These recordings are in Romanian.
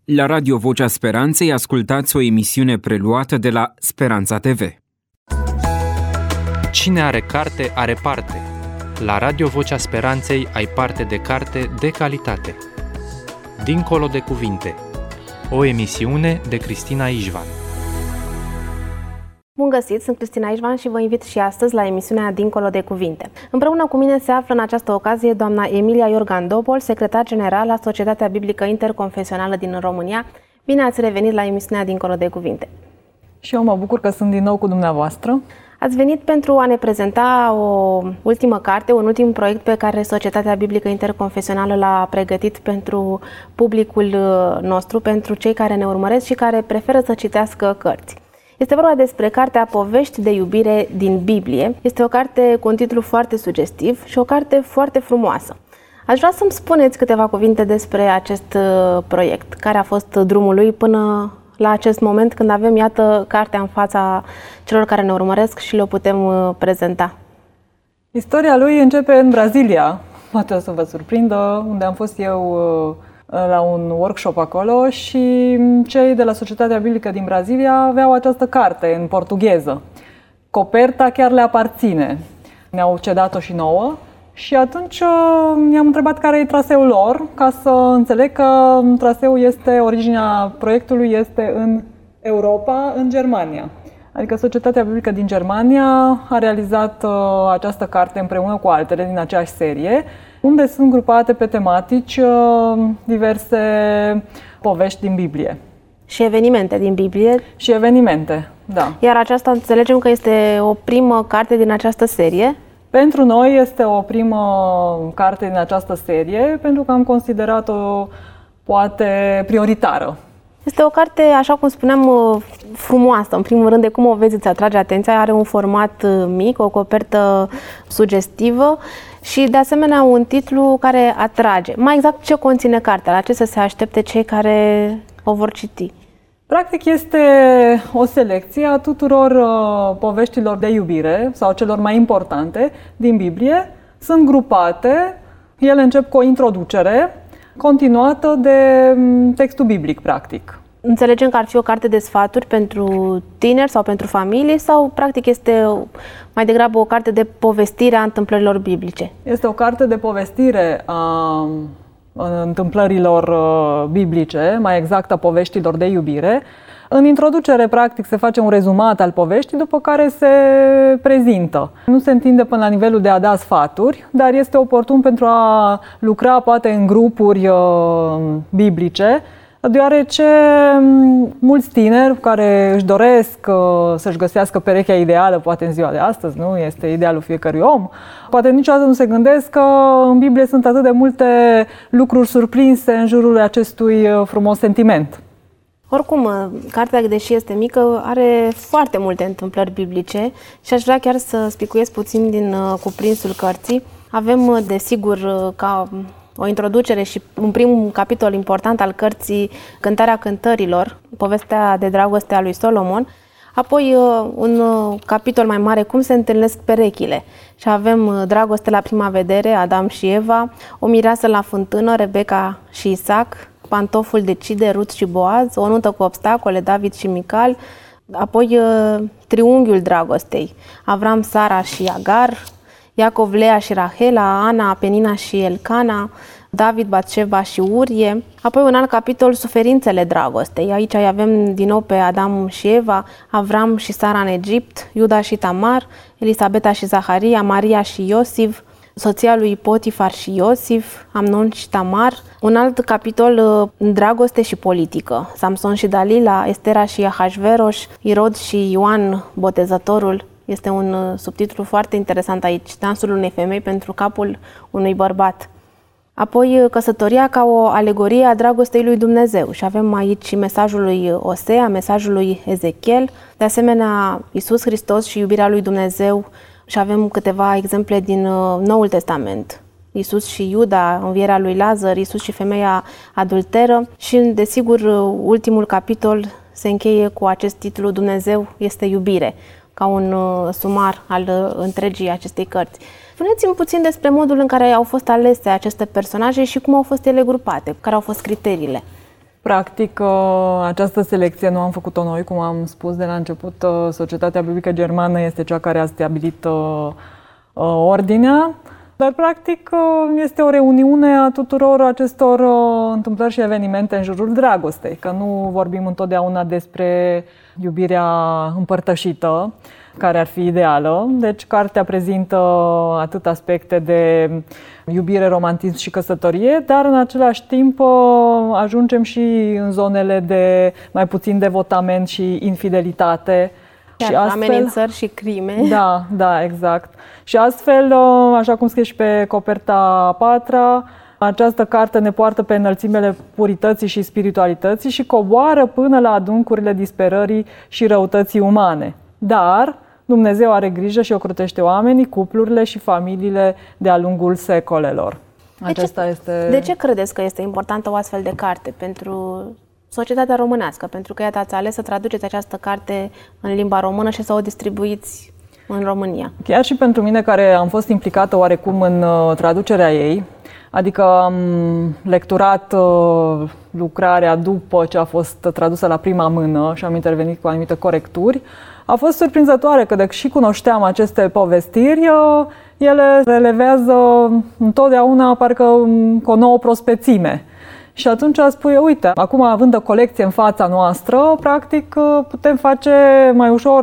La Radio Vocea Speranței ascultați o emisiune preluată de la Speranța TV. Cine are carte, are parte. La Radio Vocea Speranței ai parte de carte de calitate. Dincolo de cuvinte. O emisiune de Cristina Ișvan. Bun găsit, sunt Cristina Ișvan și vă invit și astăzi la emisiunea Dincolo de cuvinte. Împreună cu mine se află în această ocazie doamna Emilia Iorgan Dobol, secretar general la Societatea Biblică Interconfesională din România. Bine ați revenit la emisiunea Dincolo de cuvinte. Și eu mă bucur că sunt din nou cu dumneavoastră. Ați venit pentru a ne prezenta o ultimă carte, un ultim proiect pe care Societatea Biblică Interconfesională l-a pregătit pentru publicul nostru, pentru cei care ne urmăresc și care preferă să citească cărți. Este vorba despre cartea Povești de iubire din Biblie. Este o carte cu un titlu foarte sugestiv și o carte foarte frumoasă. Aș vrea să-mi spuneți câteva cuvinte despre acest proiect, care a fost drumul lui până la acest moment când avem, iată, cartea în fața celor care ne urmăresc și le putem prezenta. Istoria lui începe în Brazilia, poate o să vă surprindă, unde am fost eu la un workshop acolo și cei de la Societatea Biblică din Brazilia aveau această carte în portugheză. Coperta chiar le aparține. Ne-au cedat-o și nouă și atunci i-am întrebat care e traseul lor, ca să înțeleg că originea proiectului este în Europa, în Germania. Adică Societatea Biblică din Germania a realizat această carte împreună cu altele din aceeași serie, unde sunt grupate pe tematici diverse povești din Biblie. Și evenimente din Biblie. Și evenimente, da. Iar aceasta înțelegem că este o primă carte din această serie. Pentru noi este o primă carte din această serie, pentru că am considerat-o poate prioritară. Este o carte, așa cum spuneam, frumoasă. În primul rând, de cum o vezi, îți atrage atenția. Are un format mic, o copertă sugestivă și, de asemenea, un titlu care atrage. Mai exact, ce conține cartea? La ce să se aștepte cei care o vor citi? Practic este o selecție a tuturor poveștilor de iubire sau celor mai importante din Biblie. Sunt grupate, ele încep cu o introducere continuată de textul biblic, practic. Înțelegem că ar fi o carte de sfaturi pentru tineri sau pentru familii sau, practic, este mai degrabă o carte de povestire a întâmplărilor biblice? Este o carte de povestire a întâmplărilor biblice, mai exact a poveștilor de iubire. În introducere, practic, se face un rezumat al poveștii, după care se prezintă. Nu se întinde până la nivelul de a da sfaturi, dar este oportun pentru a lucra, poate, în grupuri biblice, deoarece mulți tineri care își doresc să-și găsească perechea ideală, poate în ziua de astăzi, nu este idealul fiecărui om, poate niciodată nu se gândesc că în Biblie sunt atât de multe lucruri surprinse în jurul acestui frumos sentiment. Oricum, cartea, deși este mică, are foarte multe întâmplări biblice și aș vrea chiar să spicuiesc puțin din cuprinsul cărții. Avem, desigur, ca o introducere și un prim capitol important al cărții, Cântarea Cântărilor, povestea de dragoste a lui Solomon, apoi un capitol mai mare, Cum se întâlnesc perechile, și avem Dragoste la prima vedere, Adam și Eva, O mireasă la fântână, Rebecca și Isaac, Pantoful decide, Rut și Boaz, O nuntă cu obstacole, David și Mical, apoi Triunghiul dragostei, Avram, Sara și Agar, Iacov, Lea și Rahela, Ana, Penina și Elcana, David, Batșeba și Urie. Apoi un alt capitol, Suferințele dragostei. Aici avem din nou pe Adam și Eva, Avram și Sara în Egipt, Iuda și Tamar, Elisabeta și Zaharia, Maria și Iosif, soția lui Potifar și Iosif, Amnon și Tamar. Un alt capitol, Dragoste și politică, Samson și Dalila, Estera și Ahasveros, Irod și Ioan Botezătorul. Este un subtitlu foarte interesant aici, Dansul unei femei pentru capul unui bărbat. Apoi, Căsătoria ca o alegorie a dragostei lui Dumnezeu. Și avem aici mesajul lui Osea, mesajul lui Ezechiel, de asemenea Iisus Hristos și iubirea lui Dumnezeu. Și avem câteva exemple din Noul Testament. Iisus și Iuda, învierea lui Lazar, Iisus și femeia adulteră. Și, desigur, ultimul capitol se încheie cu acest titlu, Dumnezeu este iubire, ca un sumar al întregii acestei cărți. Spuneți-mi puțin despre modul în care au fost alese aceste personaje și cum au fost ele grupate, care au fost criteriile. Practic, această selecție nu am făcut-o noi, cum am spus de la început. Societatea Biblică Germană este cea care a stabilit ordinea, dar practic este o reuniune a tuturor acestor întâmplări și evenimente în jurul dragostei, că nu vorbim întotdeauna despre iubirea împărtășită, care ar fi ideală. Deci cartea prezintă atât aspecte de iubire, romantism și căsătorie, dar în același timp ajungem și în zonele de mai puțin devotament și infidelitate. Și astfel, amenințări și crime. Da, exact. Și astfel, așa cum scrie și pe coperta a patra, această carte ne poartă pe înălțimele purității și spiritualității și coboară până la adâncurile disperării și răutății umane. Dar Dumnezeu are grijă și ocrotește oamenii, cuplurile și familiile de-a lungul secolelor. De ce credeți că este importantă o astfel de carte pentru societatea românească? Pentru că, iată, ați ales să traduceți această carte în limba română și să o distribuiți în România. Chiar și pentru mine, care am fost implicată oarecum în traducerea ei, adică am lecturat lucrarea după ce a fost tradusă la prima mână și am intervenit cu anumite corecturi, a fost surprinzătoare că, deși cunoșteam aceste povestiri, ele relevează întotdeauna parcă cu o nouă prospețime. Și atunci spui, uite, acum având o colecție în fața noastră, practic putem face mai ușor,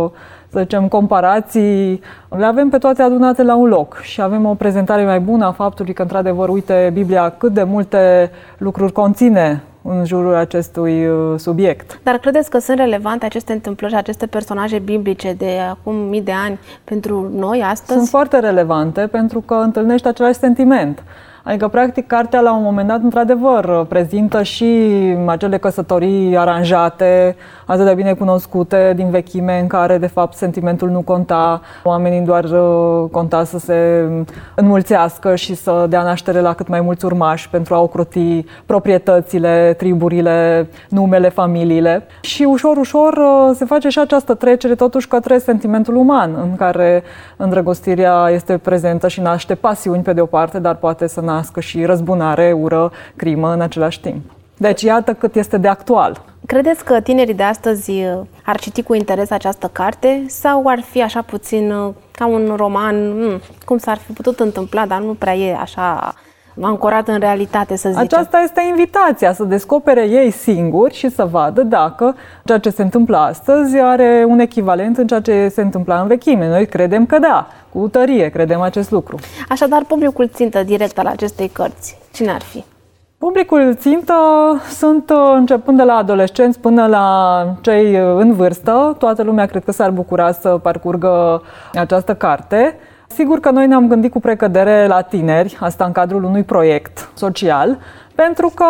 să zicem, comparații. Le avem pe toate adunate la un loc și avem o prezentare mai bună a faptului că, într-adevăr, uite, Biblia cât de multe lucruri conține în jurul acestui subiect. Dar credeți că sunt relevante aceste întâmplări, aceste personaje biblice de acum mii de ani pentru noi astăzi? Sunt foarte relevante pentru că întâlnești același sentiment. Adică, practic, cartea la un moment dat, într-adevăr, prezintă și acele căsătorii aranjate, atât de bine cunoscute din vechime, în care, de fapt, sentimentul nu conta, oamenii doar conta să se înmulțească și să dea naștere la cât mai mulți urmași pentru a ocroti proprietățile, triburile, numele, familiile. Și ușor, ușor se face și această trecere, totuși, către sentimentul uman, în care îndrăgostirea este prezentă și naște pasiuni pe de o parte, dar poate să nască și răzbunare, ură, crimă în același timp. Deci iată cât este de actual. Credeți că tinerii de astăzi ar citi cu interes această carte sau ar fi așa puțin ca un roman, cum s-ar fi putut întâmpla, dar nu prea e așa ancorat în realitate, să zicem? Aceasta este invitația, să descopere ei singuri și să vadă dacă ceea ce se întâmplă astăzi are un echivalent în ceea ce se întâmpla în vechime. Noi credem că da, cu tărie credem acest lucru. Așadar, publicul țintă direct al acestei cărți, cine ar fi? Publicul țintă sunt începând de la adolescenți până la cei în vârstă. Toată lumea cred că s-ar bucura să parcurgă această carte. Sigur că noi ne-am gândit cu precădere la tineri, asta în cadrul unui proiect social, pentru că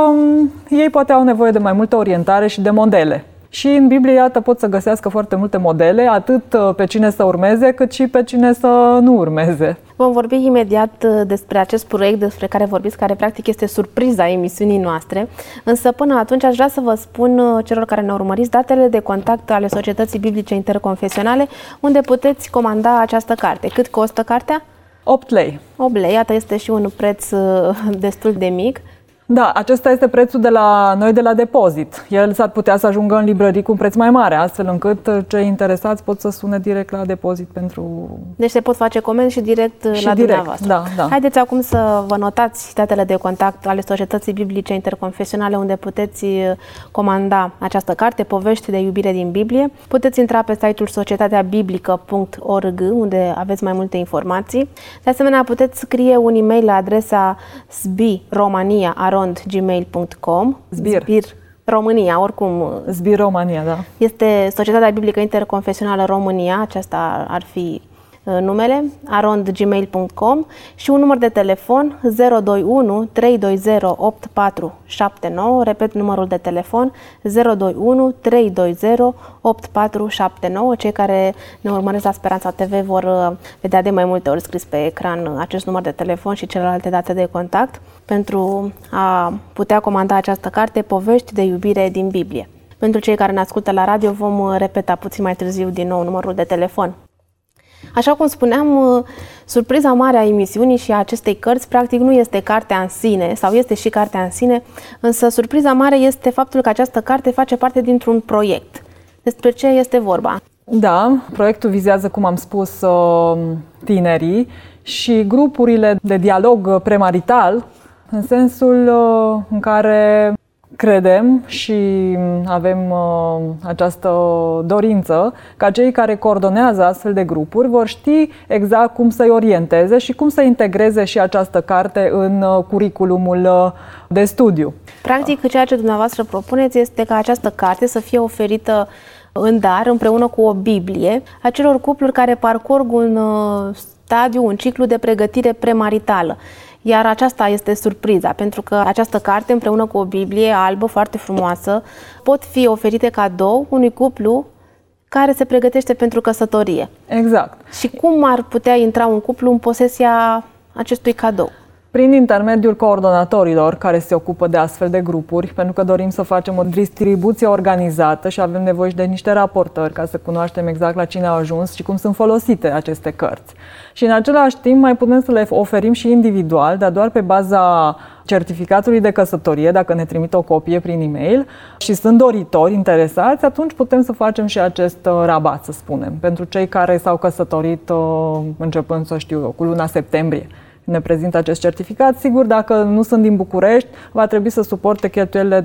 ei poate au nevoie de mai multă orientare și de modele. Și în Biblie, iată, pot să găsească foarte multe modele, atât pe cine să urmeze, cât și pe cine să nu urmeze. Vom vorbi imediat despre acest proiect despre care vorbiți, care practic este surpriza emisiunii noastre. Însă până atunci aș vrea să vă spun celor care ne urmăriți datele de contact ale Societății Biblice Interconfesionale, unde puteți comanda această carte. Cât costă cartea? 8 lei. 8 lei, iată, este și un preț destul de mic. Da, acesta este prețul de la noi de la depozit. El s-ar putea să ajungă în librării cu un preț mai mare, astfel încât cei interesați pot să sune direct la depozit pentru... Deci se pot face comenzi și direct la dumneavoastră. Da. Haideți acum să vă notați datele de contact ale Societății Biblice Interconfesionale, unde puteți comanda această carte, Povești de iubire din Biblie. Puteți intra pe site-ul societateabiblică.org, unde aveți mai multe informații. De asemenea, puteți scrie un e-mail la adresa sbiromania@gmail.com. Sbir România, oricum. Sbir România, da. Este Societatea Biblică Interconfesională România, aceasta ar fi numele, @gmail.com și un număr de telefon 021 320 8479, repet numărul de telefon 021 320 8479. Cei care ne urmăresc la Speranța TV vor vedea de mai multe ori scris pe ecran acest număr de telefon și celelalte date de contact pentru a putea comanda această carte, Povești de iubire din Biblie. Pentru cei care ne ascultă la radio vom repeta puțin mai târziu din nou numărul de telefon. Așa cum spuneam, surpriza mare a emisiunii și a acestei cărți, practic, nu este cartea în sine, sau este și cartea în sine, însă surpriza mare este faptul că această carte face parte dintr-un proiect. Despre ce este vorba? Da, proiectul vizează, cum am spus, tinerii și grupurile de dialog premarital, în sensul în care credem și avem această dorință ca cei care coordonează astfel de grupuri vor ști exact cum să-i orienteze și cum să integreze și această carte în curiculumul de studiu. Practic, ceea ce dumneavoastră propuneți este ca această carte să fie oferită în dar, împreună cu o Biblie, acelor cupluri care parcurg un stadiu, un ciclu de pregătire premaritală. Iar aceasta este surpriza, pentru că această carte, împreună cu o Biblie albă foarte frumoasă, pot fi oferite cadou unui cuplu care se pregătește pentru căsătorie. Exact. Și cum ar putea intra un cuplu în posesia acestui cadou? Prin intermediul coordonatorilor care se ocupă de astfel de grupuri, pentru că dorim să facem o distribuție organizată și avem nevoie și de niște raportări ca să cunoaștem exact la cine au ajuns și cum sunt folosite aceste cărți. Și în același timp mai putem să le oferim și individual, dar doar pe baza certificatului de căsătorie, dacă ne trimit o copie prin e-mail și sunt doritori interesați, atunci putem să facem și acest rabat, să spunem, pentru cei care s-au căsătorit începând, să știu eu, cu luna septembrie. Ne prezintă acest certificat. Sigur, dacă nu sunt din București, va trebui să suporte cheltuielile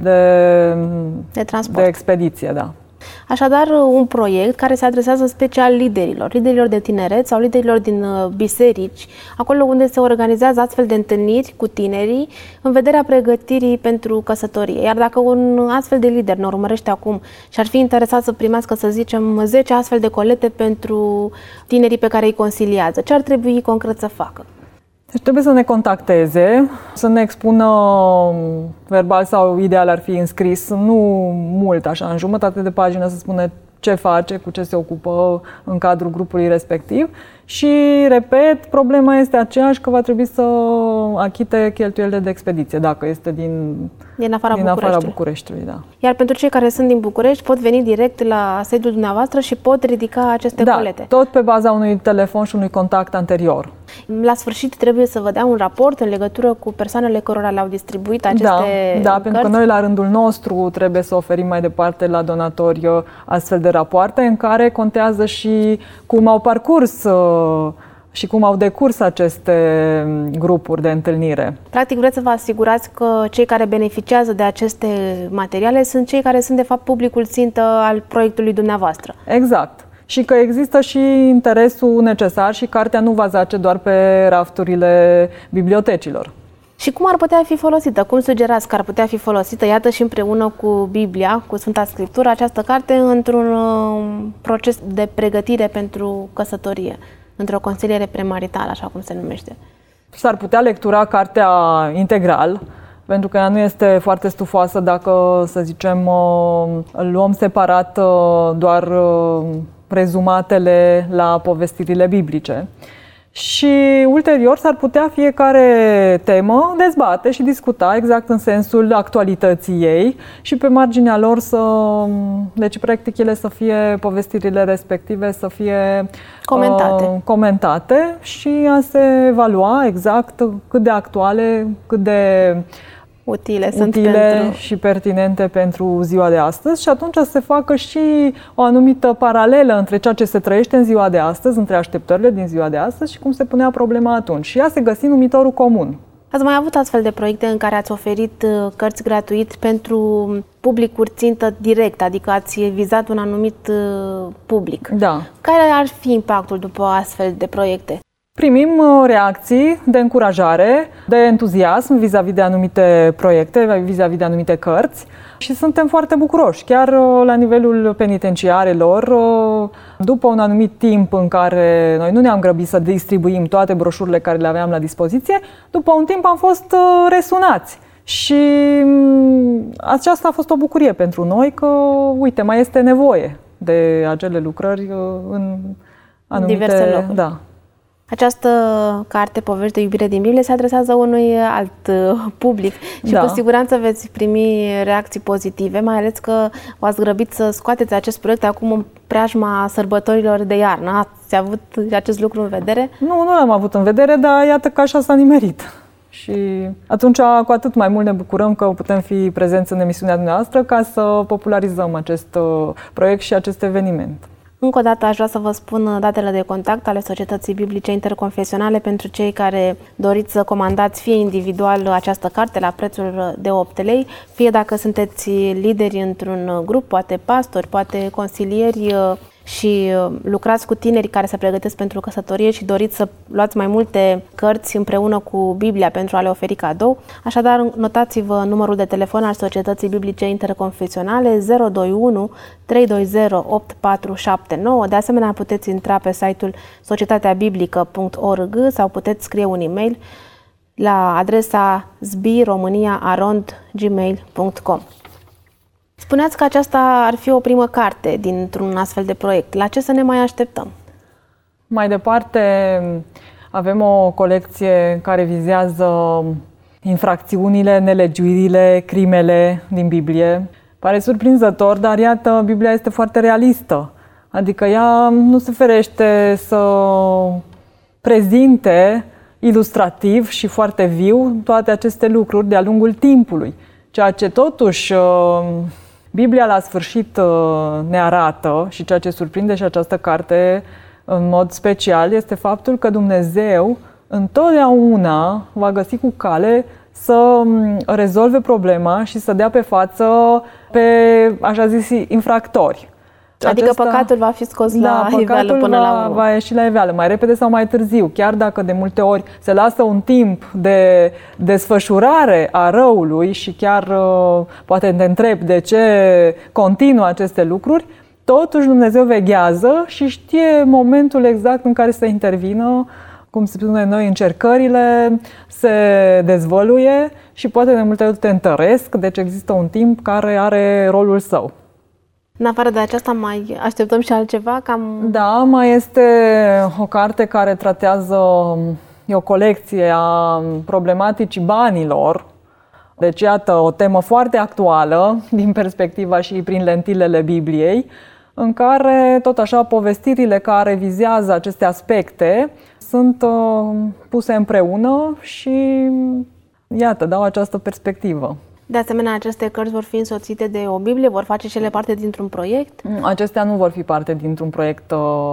de transport, de expediție, da. Așadar, un proiect care se adresează special liderilor de tineret sau liderilor din biserici, acolo unde se organizează astfel de întâlniri cu tinerii în vederea pregătirii pentru căsătorie. Iar dacă un astfel de lider ne urmărește acum și ar fi interesat să primească, să zicem, 10 astfel de colete pentru tinerii pe care îi consiliază, ce ar trebui concret să facă? Deci trebuie să ne contacteze, să ne expună verbal sau ideal ar fi înscris, nu mult, așa, în jumătate de pagină să spună ce face, cu ce se ocupă în cadrul grupului respectiv. Și, repet, problema este aceeași, că va trebui să achite cheltuielile de expediție, dacă este din afara Bucureștiului. Da. Iar pentru cei care sunt din București, pot veni direct la sediul dumneavoastră și pot ridica aceste colete. Tot pe baza unui telefon și unui contact anterior. La sfârșit trebuie să vă dea un raport în legătură cu persoanele cărora le-au distribuit aceste cărți? Da, pentru că noi la rândul nostru trebuie să oferim mai departe la donatori astfel de rapoarte în care contează și cum au parcurs și cum au decurs aceste grupuri de întâlnire. Practic vreți să vă asigurați că cei care beneficiază de aceste materiale sunt cei care sunt de fapt publicul țintă al proiectului dumneavoastră. Exact. Și că există și interesul necesar și cartea nu va zace doar pe rafturile bibliotecilor. Și cum ar putea fi folosită? Cum sugerați că ar putea fi folosită, iată, și împreună cu Biblia, cu Sfânta Scriptură, această carte într-un proces de pregătire pentru căsătorie, într-o consiliere premaritală, așa cum se numește? S-ar putea lectura cartea integral, pentru că ea nu este foarte stufoasă dacă, să zicem, luăm separat doar rezumatele la povestirile biblice. Și ulterior s-ar putea fiecare temă dezbate și discuta exact în sensul actualității ei și pe marginea lor deci practic ele să fie, povestirile respective să fie comentate și a se evalua exact cât de actuale, cât de utile și pertinente pentru ziua de astăzi și atunci se facă și o anumită paralelă între ceea ce se trăiește în ziua de astăzi, între așteptările din ziua de astăzi și cum se punea problema atunci. Și ea se găsi numitorul comun. Ați mai avut astfel de proiecte în care ați oferit cărți gratuit pentru publicuri țintă direct, adică ați vizat un anumit public. Da. Care ar fi impactul după astfel de proiecte? Primim reacții de încurajare, de entuziasm vis-a-vis de anumite proiecte, vis-a-vis de anumite cărți și suntem foarte bucuroși. Chiar la nivelul penitenciarelor, după un anumit timp în care noi nu ne-am grăbit să distribuim toate broșurile care le aveam la dispoziție, după un timp am fost resunați. Și aceasta a fost o bucurie pentru noi că, uite, mai este nevoie de acele lucrări în anumite diverse locuri. Da. Această carte, Povești de iubire din Biblie, se adresează unui alt public și cu siguranță veți primi reacții pozitive, mai ales că v-ați grăbit să scoateți acest proiect acum în preajma sărbătorilor de iarnă. Ați avut acest lucru în vedere? Nu l-am avut în vedere, dar iată că așa s-a nimerit. Și atunci cu atât mai mult ne bucurăm că putem fi prezenți în emisiunea dumneavoastră ca să popularizăm acest proiect și acest eveniment. Încă o dată aș vrea să vă spun datele de contact ale Societății Biblice Interconfesionale pentru cei care doriți să comandați fie individual această carte la prețul de 8 lei, fie dacă sunteți lideri într-un grup, poate pastori, poate consilieri și lucrați cu tineri care se pregătesc pentru căsătorie și doriți să luați mai multe cărți împreună cu Biblia pentru a le oferi cadou. Așadar, notați-vă numărul de telefon al Societății Biblice Interconfesionale 021 320 8479. De asemenea, puteți intra pe site-ul societateabiblică.org sau puteți scrie un e-mail la adresa sbiromania@gmail.com. Spuneați că aceasta ar fi o primă carte dintr-un astfel de proiect. La ce să ne mai așteptăm? Mai departe, avem o colecție care vizează infracțiunile, nelegiuirile, crimele din Biblie. Pare surprinzător, dar iată, Biblia este foarte realistă. Adică ea nu se ferește să prezinte ilustrativ și foarte viu toate aceste lucruri de-a lungul timpului. Ceea ce totuși Biblia la sfârșit ne arată și ceea ce surprinde și această carte în mod special este faptul că Dumnezeu întotdeauna va găsi cu cale să rezolve problema și să dea pe față pe, așa zis, infractori. Adică păcatul va fi scos la iveală până la urmă. Va ieși la iveală, mai repede sau mai târziu. Chiar dacă de multe ori se lasă un timp de desfășurare a răului și chiar poate te întrebi de ce continuă aceste lucruri, totuși Dumnezeu veghează și știe momentul exact în care să intervină. Cum se spune noi, încercările se dezvăluie și poate de multe ori te întăresc, deci există un timp care are rolul său. În afară de aceasta mai așteptăm și altceva? Da, mai este o carte care tratează, e o colecție a problematicii banilor. Deci iată o temă foarte actuală din perspectiva și prin lentilele Bibliei, în care tot așa povestirile care vizează aceste aspecte sunt puse împreună și iată, dau această perspectivă. De asemenea, aceste cărți vor fi însoțite de o Biblie, vor face și ele parte dintr-un proiect? Acestea nu vor fi parte dintr-un proiect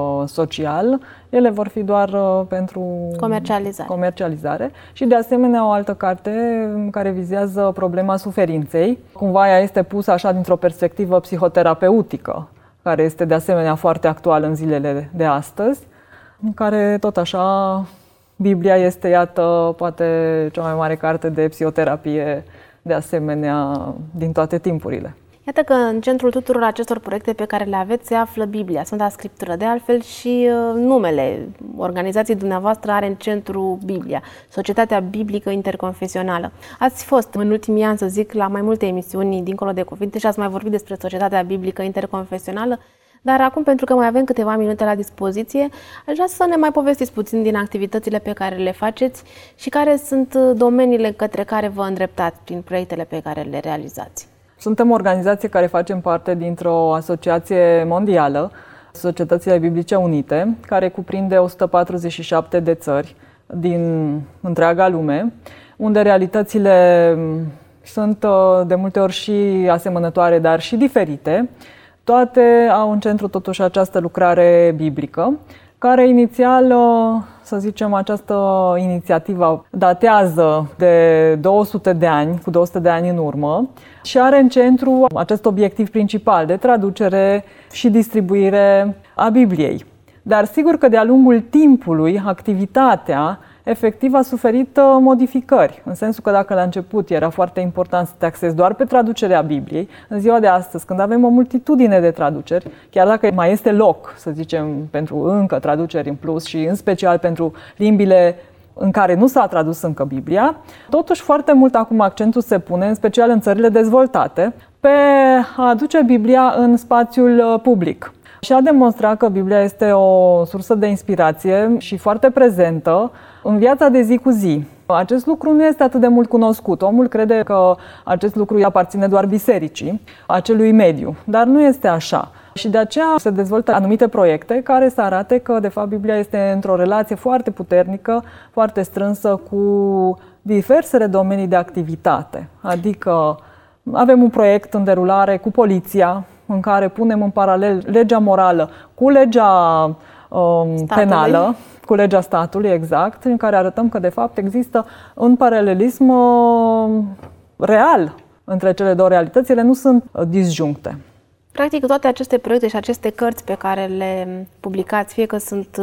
social, ele vor fi doar pentru comercializare. Și de asemenea o altă carte care vizează problema suferinței. Cumva ea este pusă așa dintr-o perspectivă psihoterapeutică, care este de asemenea foarte actuală în zilele de astăzi, în care tot așa Biblia este, iată, poate cea mai mare carte de psihoterapie de asemenea din toate timpurile. Iată că în centrul tuturor acestor proiecte pe care le aveți se află Biblia, Sfânta Scriptură. De altfel și numele organizației dumneavoastră are în centru Biblia, Societatea Biblică Interconfesională. Ați fost în ultimii ani, să zic, la mai multe emisiuni dincolo de cuvinte și ați mai vorbit despre Societatea Biblică Interconfesională. Dar acum, pentru că mai avem câteva minute la dispoziție, aș vrea să ne mai povestiți puțin din activitățile pe care le faceți și care sunt domeniile către care vă îndreptați prin proiectele pe care le realizați. Suntem o organizație care facem parte dintr-o asociație mondială, Societățile Biblice Unite, care cuprinde 147 de țări din întreaga lume, unde realitățile sunt de multe ori și asemănătoare, dar și diferite. Toate au în centru totuși această lucrare biblică, care inițial, să zicem, această inițiativă datează de 200 de ani, cu 200 de ani în urmă, și are în centru acest obiectiv principal de traducere și distribuire a Bibliei. Dar sigur că de-a lungul timpului, activitatea efectiv a suferit modificări, în sensul că dacă la început era foarte important să te axezi doar pe traducerea Bibliei, în ziua de astăzi, când avem o multitudine de traduceri, chiar dacă mai este loc, să zicem, pentru încă traduceri în plus și în special pentru limbile în care nu s-a tradus încă Biblia, totuși foarte mult acum accentul se pune, în special în țările dezvoltate, pe a aduce Biblia în spațiul public. și a demonstrat că Biblia este o sursă de inspirație și foarte prezentă în viața de zi cu zi. Acest lucru nu este atât de mult cunoscut. Omul crede că acest lucru îi aparține doar bisericii, acelui mediu, dar nu este așa. Și de aceea se dezvoltă anumite proiecte care să arate că, de fapt, Biblia este într-o relație foarte puternică, foarte strânsă cu diversele domenii de activitate. Adică avem un proiect în derulare cu poliția, în care punem în paralel legea morală cu legea penală, cu legea statului, exact, în care arătăm că, de fapt, există un paralelism real între cele două realități, ele nu sunt disjuncte. Practic, toate aceste proiecte și aceste cărți pe care le publicați, fie că sunt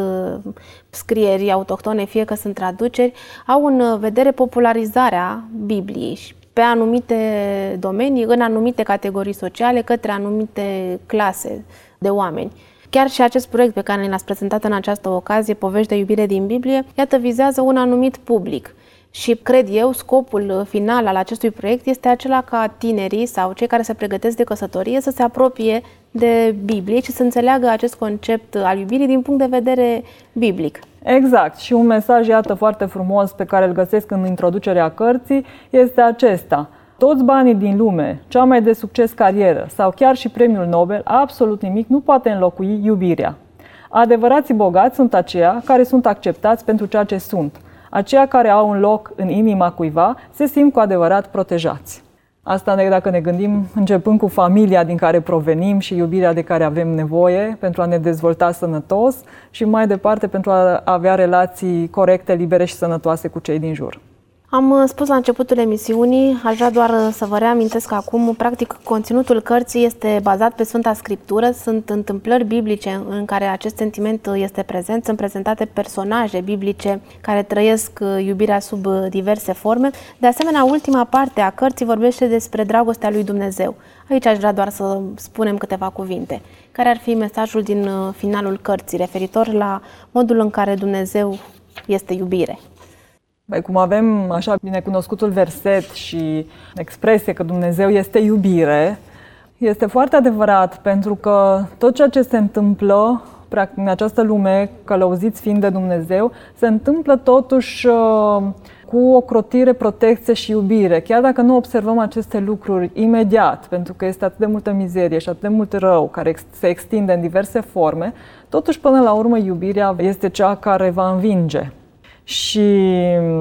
scrieri autohtone, fie că sunt traduceri, au în vedere popularizarea Bibliei și pe anumite domenii, în anumite categorii sociale, către anumite clase de oameni. Chiar și acest proiect pe care ne l-ați prezentat în această ocazie, Povești de iubire din Biblie, iată, vizează un anumit public. Și cred eu, scopul final al acestui proiect este acela ca tinerii sau cei care se pregătesc de căsătorie să se apropie de Biblie și să înțeleagă acest concept al iubirii din punct de vedere biblic. Exact. Și un mesaj, iată, foarte frumos pe care îl găsesc în introducerea cărții este acesta. Toți banii din lume, cea mai de succes carieră sau chiar și premiul Nobel, absolut nimic nu poate înlocui iubirea. Adevărații bogați sunt aceia care sunt acceptați pentru ceea ce sunt. Aceia care au un loc în inima cuiva se simt cu adevărat protejați. Asta dacă ne gândim începând cu familia din care provenim și iubirea de care avem nevoie pentru a ne dezvolta sănătos și mai departe pentru a avea relații corecte, libere și sănătoase cu cei din jur. Am spus la începutul emisiunii, aș vrea doar să vă reamintesc că acum, practic, conținutul cărții este bazat pe Sfânta Scriptură, sunt întâmplări biblice în care acest sentiment este prezent, sunt prezentate personaje biblice care trăiesc iubirea sub diverse forme. De asemenea, ultima parte a cărții vorbește despre dragostea lui Dumnezeu. Aici aș vrea doar să spunem câteva cuvinte. Care ar fi mesajul din finalul cărții referitor la modul în care Dumnezeu este iubire? Cum avem așa binecunoscutul verset și expresie că Dumnezeu este iubire, este foarte adevărat, pentru că tot ceea ce se întâmplă practic în această lume, călăuziți fiind de Dumnezeu, se întâmplă totuși cu ocrotire, protecție și iubire. Chiar dacă nu observăm aceste lucruri imediat, pentru că este atât de multă mizerie și atât de mult rău care se extinde în diverse forme, totuși până la urmă iubirea este cea care va învinge. Și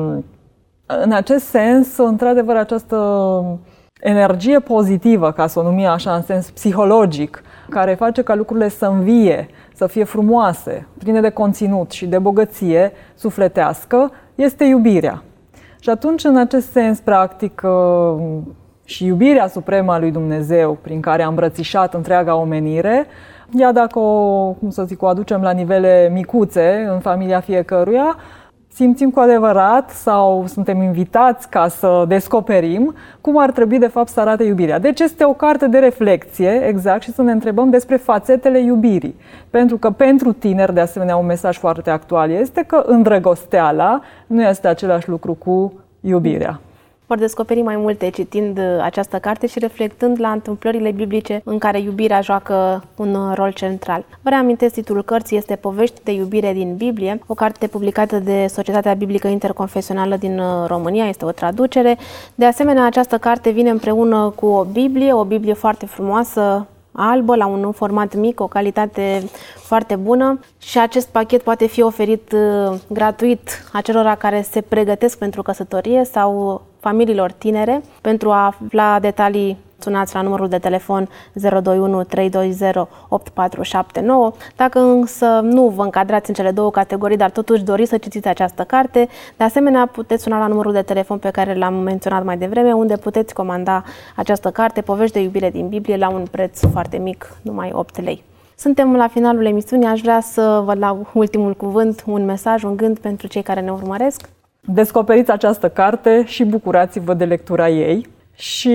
în acest sens, într-adevăr, această energie pozitivă, ca să o numim așa în sens psihologic, care face ca lucrurile să învie, să fie frumoase, pline de conținut și de bogăție sufletească, este iubirea. Și atunci, în acest sens, practic, și iubirea supremă a lui Dumnezeu, prin care a îmbrățișat întreaga omenire, ea dacă o aducem la nivele micuțe, în familia fiecăruia, simțim cu adevărat sau suntem invitați ca să descoperim cum ar trebui de fapt să arate iubirea. Deci este o carte de reflexie, exact, și să ne întrebăm despre fațetele iubirii. Pentru că pentru tineri, de asemenea, un mesaj foarte actual este că îndrăgosteala nu este același lucru cu iubirea. Vor descoperi mai multe citind această carte și reflectând la întâmplările biblice în care iubirea joacă un rol central. Vă reamintesc, titlul cărții este Povești de iubire din Biblie, o carte publicată de Societatea Biblică Interconfesională din România, este o traducere. De asemenea, această carte vine împreună cu o Biblie foarte frumoasă, albă, la un format mic, o calitate foarte bună, și acest pachet poate fi oferit gratuit acelora care se pregătesc pentru căsătorie sau familiilor tinere. Pentru a afla detalii, sunați la numărul de telefon 021 320 8479. Dacă însă nu vă încadrați în cele două categorii, dar totuși doriți să citiți această carte, de asemenea puteți suna la numărul de telefon pe care l-am menționat mai devreme, unde puteți comanda această carte, Povești de iubire din Biblie, la un preț foarte mic, numai 8 lei. Suntem la finalul emisiunii, aș vrea să vă dau ultimul cuvânt, un mesaj, un gând pentru cei care ne urmăresc. Descoperiți această carte și bucurați-vă de lectura ei și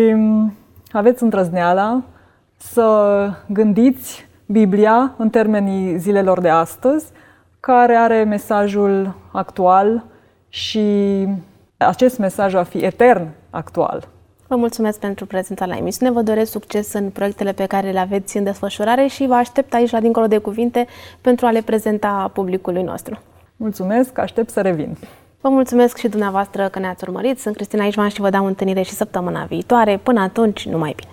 aveți îndrăzneala să gândiți Biblia în termenii zilelor de astăzi, care are mesajul actual și acest mesaj va fi etern actual. Vă mulțumesc pentru prezența la emisiune, vă doresc succes în proiectele pe care le aveți în desfășurare și vă aștept aici la Dincolo de Cuvinte pentru a le prezenta publicului nostru. Mulțumesc, aștept să revin. Vă mulțumesc și dumneavoastră că ne-ați urmărit. Sunt Cristina Ișvan și vă dau întâlnire și săptămâna viitoare. Până atunci, numai bine!